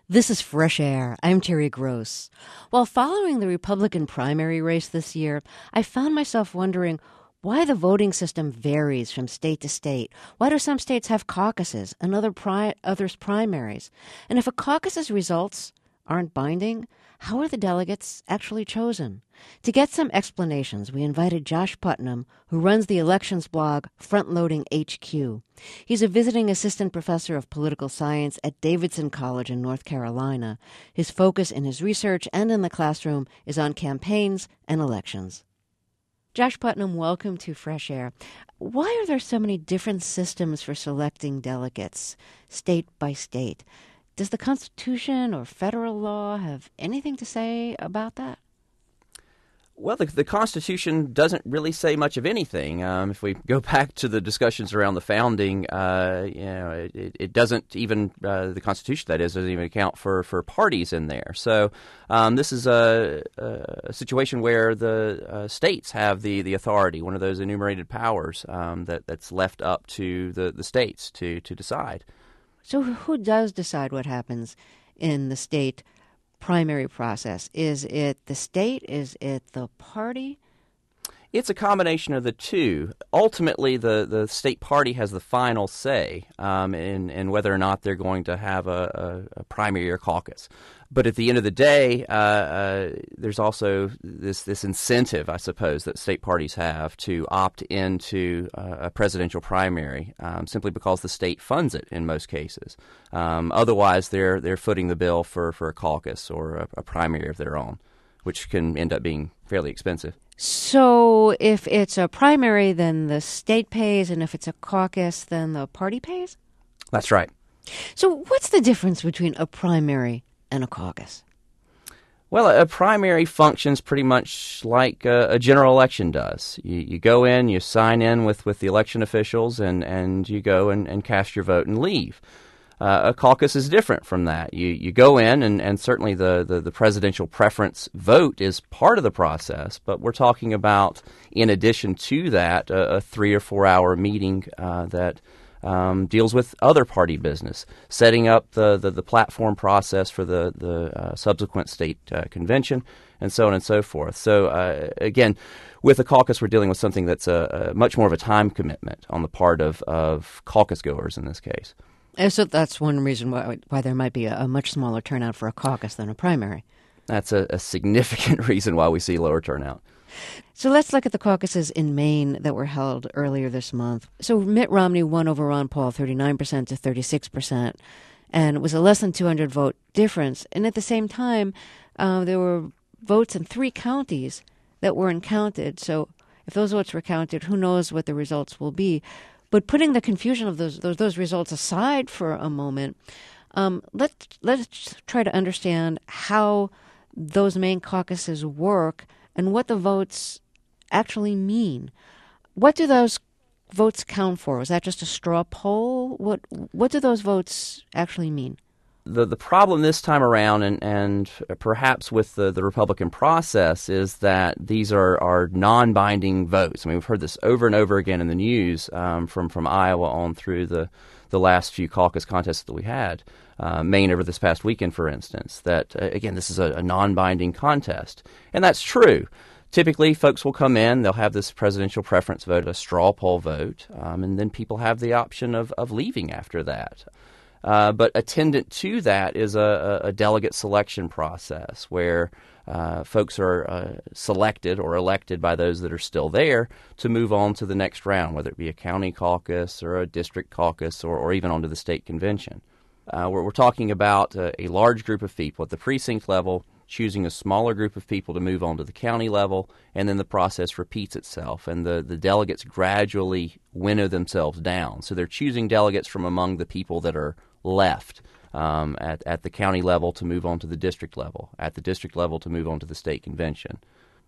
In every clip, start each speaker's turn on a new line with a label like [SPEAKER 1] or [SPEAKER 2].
[SPEAKER 1] This is Fresh Air. I'm Terry Gross. While following the Republican primary race this year, I found myself wondering why the voting system varies from state to state. Why do some states have caucuses and others primaries? And if a caucus's results aren't binding, how are the delegates actually chosen? To get some explanations, we invited Josh Putnam, who runs the elections blog Frontloading HQ. He's a visiting assistant professor of political science at Davidson College in North Carolina. His focus in his research and in the classroom is on campaigns and elections. Josh Putnam, welcome to Fresh Air. Why are there so many different systems for selecting delegates, state by state? Does the Constitution or federal law have anything to say about that?
[SPEAKER 2] Well, the Constitution doesn't really say much of anything. If we go back to the discussions around the founding, it doesn't even the Constitution, that is, doesn't even account for parties in there. So this is a situation where the states have the authority, one of those enumerated powers that's left up to the states to decide.
[SPEAKER 1] So who does decide what happens in the state primary process? Is it the state? Is it the party?
[SPEAKER 2] It's a combination of the two. Ultimately, the state party has the final say in whether or not they're going to have a primary or caucus. But at the end of the day, there's also this incentive, I suppose, that state parties have to opt into a presidential primary simply because the state funds it in most cases. Otherwise, they're footing the bill for a caucus or a primary of their own, which can end up being fairly expensive.
[SPEAKER 1] So if it's a primary, then the state pays, and if it's a caucus, then the party pays?
[SPEAKER 2] That's right.
[SPEAKER 1] So what's the difference between a primary and a caucus?
[SPEAKER 2] Well, a primary functions pretty much like a general election does. You go in, you sign in with the election officials, and you go and cast your vote and leave. A caucus is different from that. You go in, and certainly the presidential preference vote is part of the process, but we're talking about, in addition to that, a 3 or 4 hour meeting that deals with other party business, setting up the platform process for the subsequent state convention, and so on and so forth. So, again, with a caucus, we're dealing with something that's much more of a time commitment on the part of caucus goers in this case.
[SPEAKER 1] So that's one reason why there might be a much smaller turnout for a caucus than a primary.
[SPEAKER 2] That's a significant reason why we see lower turnout.
[SPEAKER 1] So let's look at the caucuses in Maine that were held earlier this month. So Mitt Romney won over Ron Paul 39% to 36%, and it was a less than 200 vote difference. And at the same time, there were votes in 3 counties that weren't counted. So if those votes were counted, who knows what the results will be. But putting the confusion of those results aside for a moment, let's try to understand how those Maine caucuses work and what the votes actually mean. What do those votes count for? Was that just a straw poll? What do those votes actually mean?
[SPEAKER 2] The problem this time around, and perhaps with the Republican process, is that these are non-binding votes. I mean, we've heard this over and over again in the news from Iowa on through the last few caucus contests that we had. Maine over this past weekend, for instance, that, again, this is a non-binding contest. And that's true. Typically, folks will come in, they'll have this presidential preference vote, a straw poll vote, and then people have the option of leaving after that. But attendant to that is a delegate selection process where folks are selected or elected by those that are still there to move on to the next round, whether it be a county caucus or a district caucus or even onto the state convention. We're talking about a large group of people at the precinct level choosing a smaller group of people to move on to the county level, and then the process repeats itself, and the delegates gradually winnow themselves down. So they're choosing delegates from among the people that are left at the county level to move on to the district level, at the district level to move on to the state convention.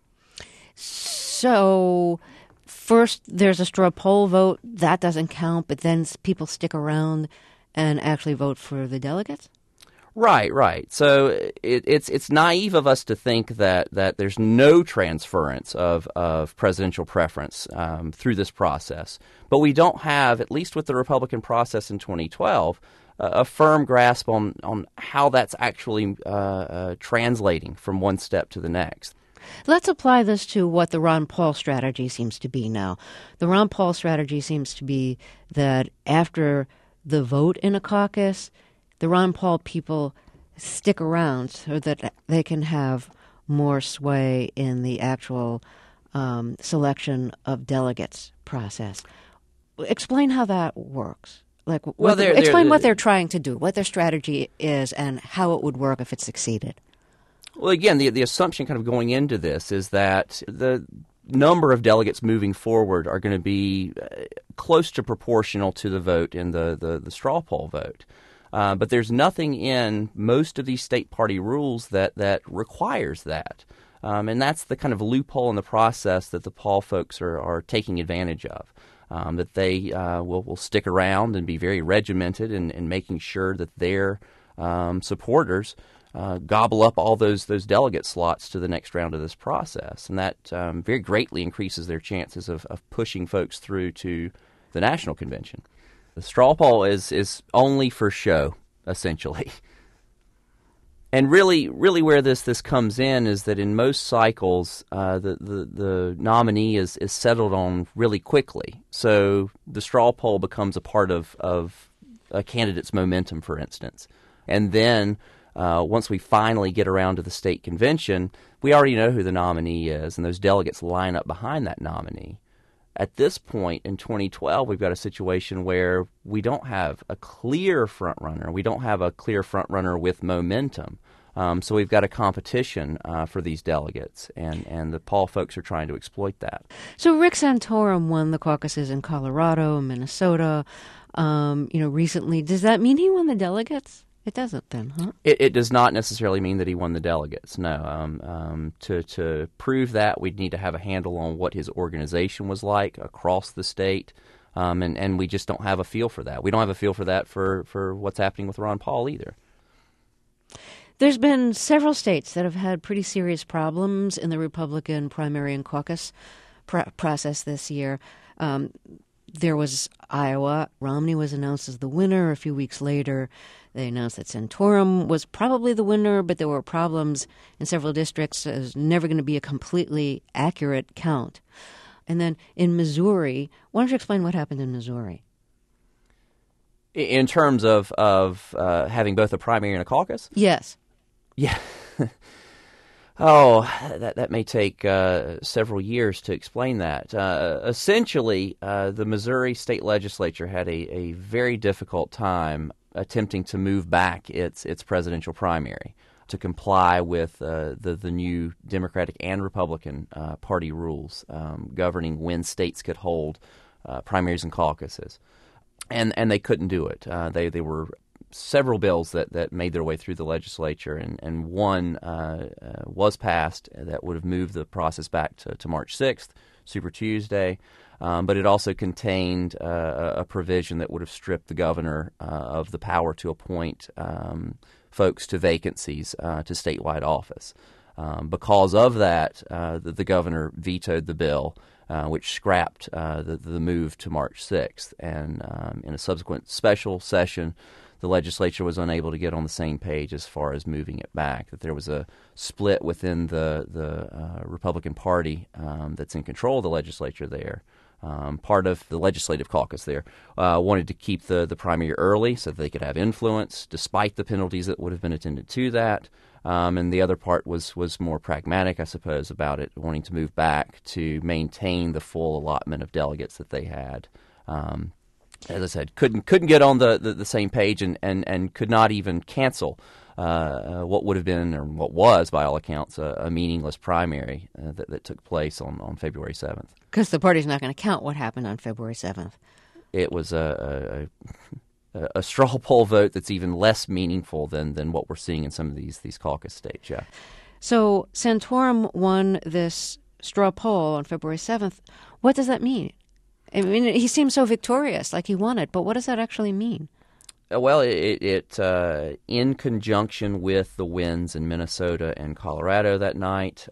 [SPEAKER 1] So first there's a straw poll vote. That doesn't count, but then people stick around and actually vote for the delegates?
[SPEAKER 2] Right. So it's naive of us to think that there's no transference of presidential preference through this process. But we don't have, at least with the Republican process in 2012, a firm grasp on how that's actually translating from one step to the next.
[SPEAKER 1] Let's apply this to what the Ron Paul strategy seems to be now. The Ron Paul strategy seems to be that after the vote in a caucus, the Ron Paul people stick around so that they can have more sway in the actual selection of delegates process. Explain how that works. Explain what they're trying to do, what their strategy is, and how it would work if it succeeded.
[SPEAKER 2] Well, again, the assumption kind of going into this is that the number of delegates moving forward are going to be close to proportional to the vote in the straw poll vote. But there's nothing in most of these state party rules that requires that. And that's the kind of loophole in the process that the Paul folks are taking advantage of. That they will stick around and be very regimented in making sure that their supporters gobble up all those delegate slots to the next round of this process. And that very greatly increases their chances of pushing folks through to the national convention. The straw poll is only for show, essentially. And really where this comes in is that in most cycles, the nominee is settled on really quickly. So the straw poll becomes a part of a candidate's momentum, for instance. And then once we finally get around to the state convention, we already know who the nominee is, and those delegates line up behind that nominee. At this point in 2012, we've got a situation where we don't have a clear front-runner. We don't have a clear front-runner with momentum. So we've got a competition for these delegates, and the Paul folks are trying to exploit that.
[SPEAKER 1] So Rick Santorum won the caucuses in Colorado, Minnesota, recently. Does that mean he won the delegates? It doesn't then, huh?
[SPEAKER 2] It does not necessarily mean that he won the delegates, no. To prove that, we'd need to have a handle on what his organization was like across the state, and we just don't have a feel for that. We don't have a feel for that for what's happening with Ron Paul either.
[SPEAKER 1] There's been several states that have had pretty serious problems in the Republican primary and caucus process this year. There was Iowa. Romney was announced as the winner. A few weeks later, they announced that Santorum was probably the winner, but there were problems in several districts. There's never going to be a completely accurate count. And then in Missouri, why don't you explain what happened in Missouri?
[SPEAKER 2] In terms of having both a primary and a caucus?
[SPEAKER 1] Yes.
[SPEAKER 2] Yeah. That may take several years to explain that. Essentially, the Missouri state legislature had a very difficult time attempting to move back its presidential primary to comply with the new Democratic and Republican party rules governing when states could hold primaries and caucuses. And they couldn't do it. They were several bills that made their way through the legislature, and one was passed that would have moved the process back to March 6th, Super Tuesday, but it also contained a provision that would have stripped the governor of the power to appoint folks to vacancies to statewide office. Because of that, the governor vetoed the bill, which scrapped the move to March 6th, and in a subsequent special session, the legislature was unable to get on the same page as far as moving it back, that there was a split within the Republican Party that's in control of the legislature there. Part of the legislative caucus there wanted to keep the primary early so that they could have influence, despite the penalties that would have been attended to that. And the other part was more pragmatic, I suppose, about it, wanting to move back to maintain the full allotment of delegates that they had. As I said, couldn't get on the same page and could not even cancel what would have been, or what was, by all accounts, a meaningless primary that took place on February 7th.
[SPEAKER 1] Because the party's not going to count what happened on February 7th.
[SPEAKER 2] It was a straw poll vote that's even less meaningful than what we're seeing in some of these caucus states, yeah.
[SPEAKER 1] So Santorum won this straw poll on February 7th. What does that mean? I mean, he seems so victorious, like he won it, but what does that actually mean?
[SPEAKER 2] Well, it in conjunction with the wins in Minnesota and Colorado that night,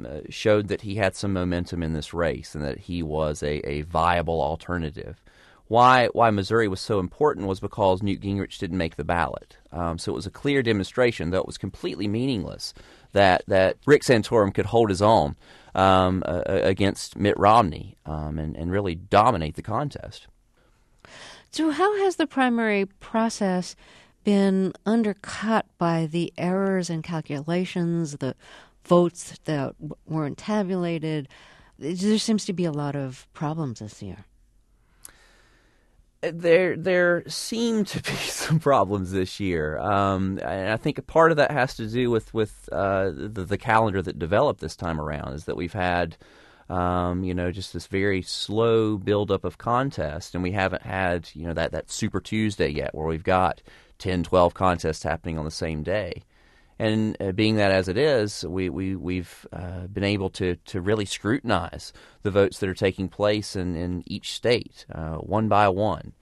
[SPEAKER 2] showed that he had some momentum in this race and that he was a viable alternative why Missouri was so important was because Newt Gingrich didn't make the ballot. So it was a clear demonstration, though it was completely meaningless, that Rick Santorum could hold his own against Mitt Romney and really dominate the contest.
[SPEAKER 1] So how has the primary process been undercut by the errors in calculations, the votes that weren't tabulated? There seems to be a lot of problems this year.
[SPEAKER 2] There seem to be some problems this year, and I think a part of that has to do with the calendar that developed this time around. Is that we've had just this very slow buildup of contest, and we haven't had that Super Tuesday yet, where we've got 10, 12 contests happening on the same day. And being that as it is, we've been able to really scrutinize the votes that are taking place in each state, one by one.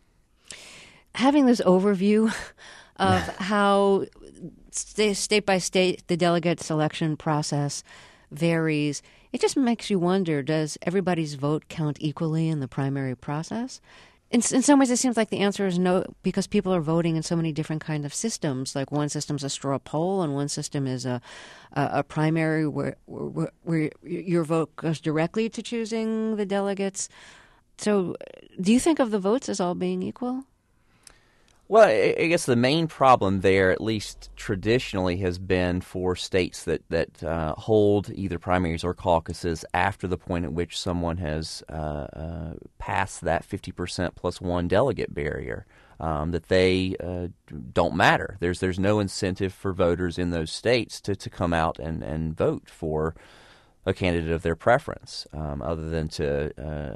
[SPEAKER 1] Having this overview of how state by state the delegate selection process varies, it just makes you wonder, does everybody's vote count equally in the primary process? In some ways, it seems like the answer is no, because people are voting in so many different kind of systems. Like one system's a straw poll, and one system is a primary where your vote goes directly to choosing the delegates. So, do you think of the votes as all being equal?
[SPEAKER 2] Well, I guess the main problem there, at least traditionally, has been for states that hold either primaries or caucuses after the point at which someone has passed that 50% plus one delegate barrier, that they don't matter. There's no incentive for voters in those states to come out and vote for a candidate of their preference, other than to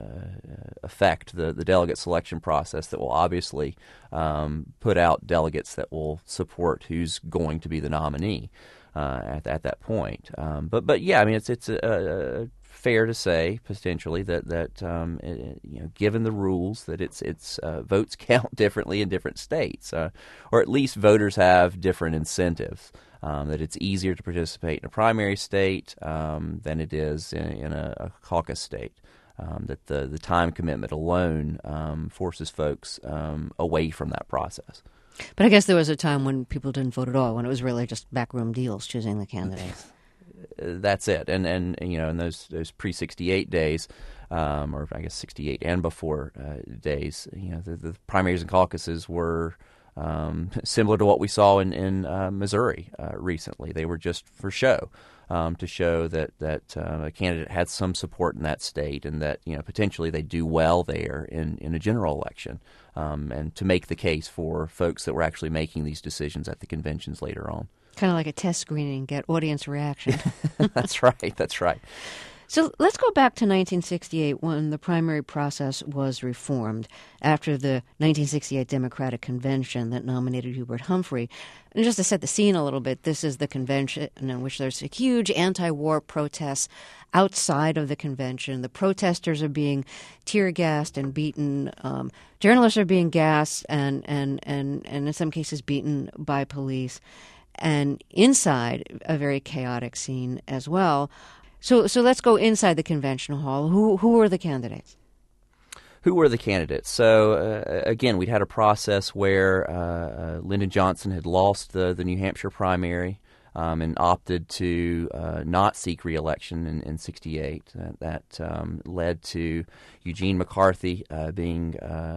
[SPEAKER 2] affect the delegate selection process that will obviously put out delegates that will support who's going to be the nominee at that point. But yeah, I mean it's fair to say potentially that given the rules that it's votes count differently in different states, or at least voters have different incentives. That it's easier to participate in a primary state than it is in a caucus state. That the time commitment alone forces folks away from that process.
[SPEAKER 1] But I guess there was a time when people didn't vote at all, when it was really just backroom deals choosing the candidates.
[SPEAKER 2] That's it. And in those pre-68 days, or I guess 68 and before days, the primaries and caucuses were similar to what we saw in Missouri recently. They were just for show, to show that a candidate had some support in that state, and that potentially they do well there in a general election, and to make the case for folks that were actually making these decisions at the conventions later on.
[SPEAKER 1] Kind of like a test screening, get audience reaction.
[SPEAKER 2] That's right.
[SPEAKER 1] So let's go back to 1968 when the primary process was reformed after the 1968 Democratic Convention that nominated Hubert Humphrey. And just to set the scene a little bit, this is the convention in which there's a huge anti-war protests outside of the convention. The protesters are being tear-gassed and beaten. Journalists are being gassed and in some cases beaten by police. And inside, a very chaotic scene as well. So let's go inside the convention hall. Who were the candidates?
[SPEAKER 2] Who were the candidates? So, again, we'd had a process where Lyndon Johnson had lost the New Hampshire primary and opted to not seek re-election in 68. That led to Eugene McCarthy being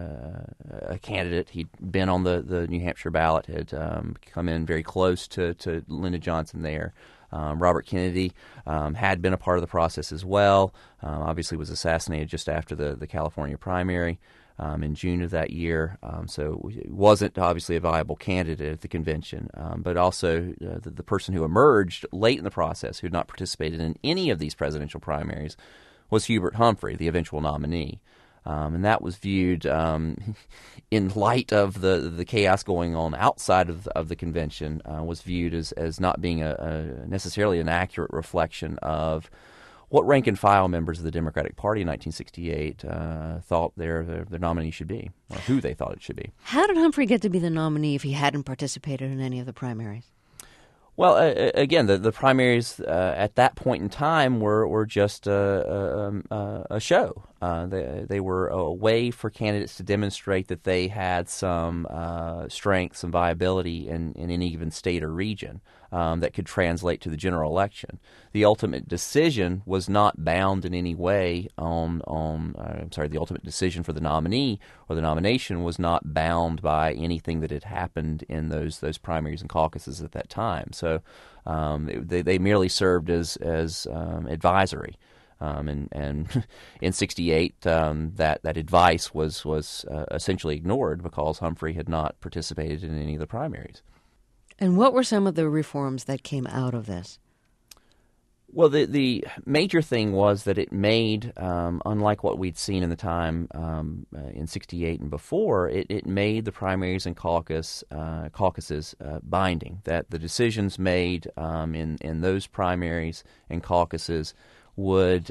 [SPEAKER 2] a candidate. He'd been on the New Hampshire ballot, had come in very close to Lyndon Johnson there. Robert Kennedy had been a part of the process as well. Obviously was assassinated just after the California primary in June of that year. So it wasn't obviously a viable candidate at the convention. But also the person who emerged late in the process, who had not participated in any of these presidential primaries, was Hubert Humphrey, the eventual nominee. And that was viewed, in light of the chaos going on outside of the convention, was viewed as not being necessarily an accurate reflection of what rank and file members of the Democratic Party in 1968 thought their nominee should be, or who they thought it should be.
[SPEAKER 1] How did Humphrey get to be the nominee if he hadn't participated in any of the primaries?
[SPEAKER 2] Well, again, the primaries at that point in time were just a show. They were a way for candidates to demonstrate that they had some strength, some viability in any given state or region that could translate to the general election. The ultimate decision was not bound in any way the ultimate decision for the nominee or the nomination was not bound by anything that had happened in those primaries and caucuses at that time. So they merely served as advisory. And in '68, that advice was essentially ignored because Humphrey had not participated in any of the primaries.
[SPEAKER 1] And what were some of the reforms that came out of this?
[SPEAKER 2] Well, the major thing was that it made, unlike what we'd seen in the time in '68 and before, it made the primaries and caucuses binding. That the decisions made in those primaries and caucuses would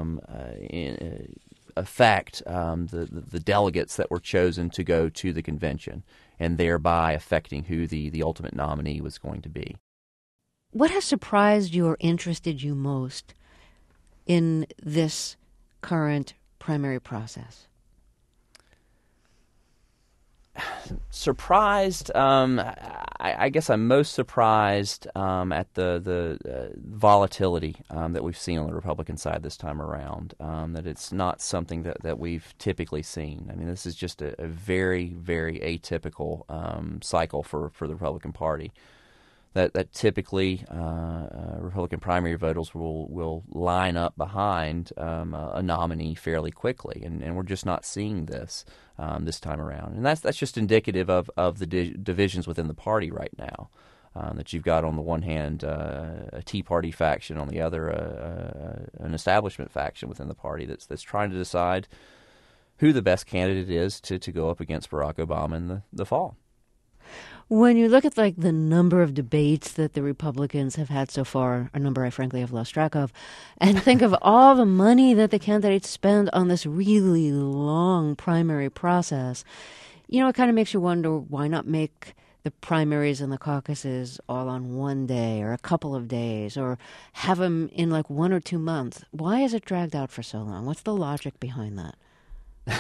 [SPEAKER 2] affect the delegates that were chosen to go to the convention, and thereby affecting who the ultimate nominee was going to be.
[SPEAKER 1] What has surprised you or interested you most in this current primary process?
[SPEAKER 2] Surprised, I guess I'm most surprised at the volatility that we've seen on the Republican side this time around, that it's not something that we've typically seen. I mean, this is just a very, very atypical cycle for the Republican Party. That typically Republican primary voters will line up behind a nominee fairly quickly, and we're just not seeing this this time around. And that's just indicative of the divisions within the party right now. That you've got on the one hand a Tea Party faction, on the other an establishment faction within the party that's trying to decide who the best candidate is to go up against Barack Obama in the fall.
[SPEAKER 1] When you look at the number of debates that the Republicans have had so far, a number I frankly have lost track of, and think of all the money that the candidates spend on this really long primary process, it kind of makes you wonder, why not make the primaries and the caucuses all on one day or a couple of days, or have them in 1 or 2 months? Why is it dragged out for so long? What's the logic behind that?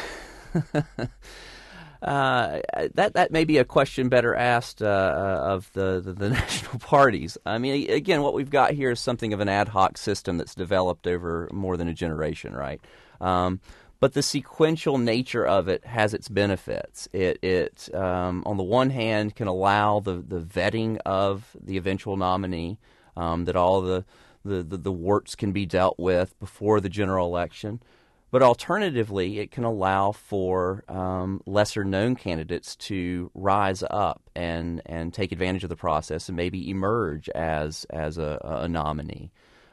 [SPEAKER 2] That may be a question better asked of the national parties. I mean, again, what we've got here is something of an ad hoc system that's developed over more than a generation, right? But the sequential nature of it has its benefits. It on the one hand, can allow the vetting of the eventual nominee, that all the warts can be dealt with before the general election. But alternatively, it can allow for lesser-known candidates to rise up and take advantage of the process and maybe emerge as a nominee.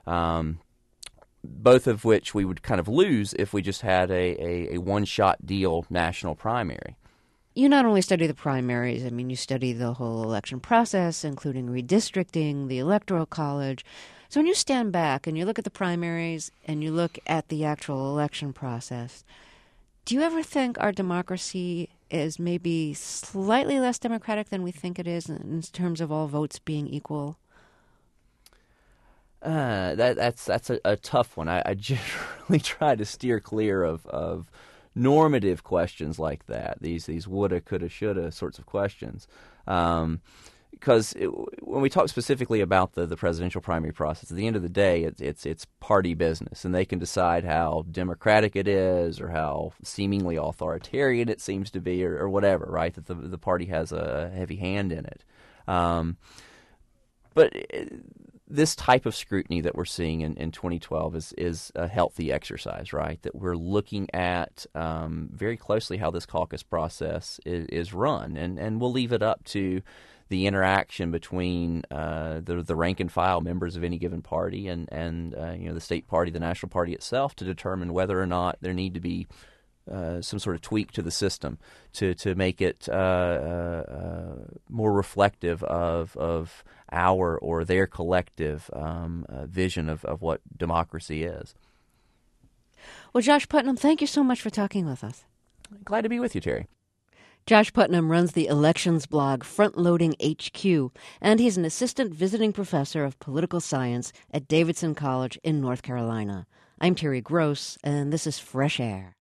[SPEAKER 2] Both of which we would kind of lose if we just had a one-shot deal national primary.
[SPEAKER 1] You not only study the primaries, you study the whole election process, including redistricting, the Electoral College. So when you stand back and you look at the primaries and you look at the actual election process, do you ever think our democracy is maybe slightly less democratic than we think it is in terms of all votes being equal?
[SPEAKER 2] That's a tough one. I generally try to steer clear of normative questions like that. These woulda, coulda, shoulda sorts of questions. Because when we talk specifically about the presidential primary process, at the end of the day, it's party business, and they can decide how democratic it is or how seemingly authoritarian it seems to be, or whatever, right? That the party has a heavy hand in it. But this type of scrutiny that we're seeing in 2012 is a healthy exercise, right? That we're looking at very closely how this caucus process is run, and we'll leave it up to the interaction between the rank and file members of any given party and the state party, the national party itself, to determine whether or not there need to be some sort of tweak to the system to make it more reflective of our or their collective vision of what democracy is.
[SPEAKER 1] Well, Josh Putnam, thank you so much for talking with us.
[SPEAKER 2] Glad to be with you, Terry.
[SPEAKER 1] Josh Putnam runs the elections blog Frontloading HQ, and he's an assistant visiting professor of political science at Davidson College in North Carolina. I'm Terry Gross, and this is Fresh Air.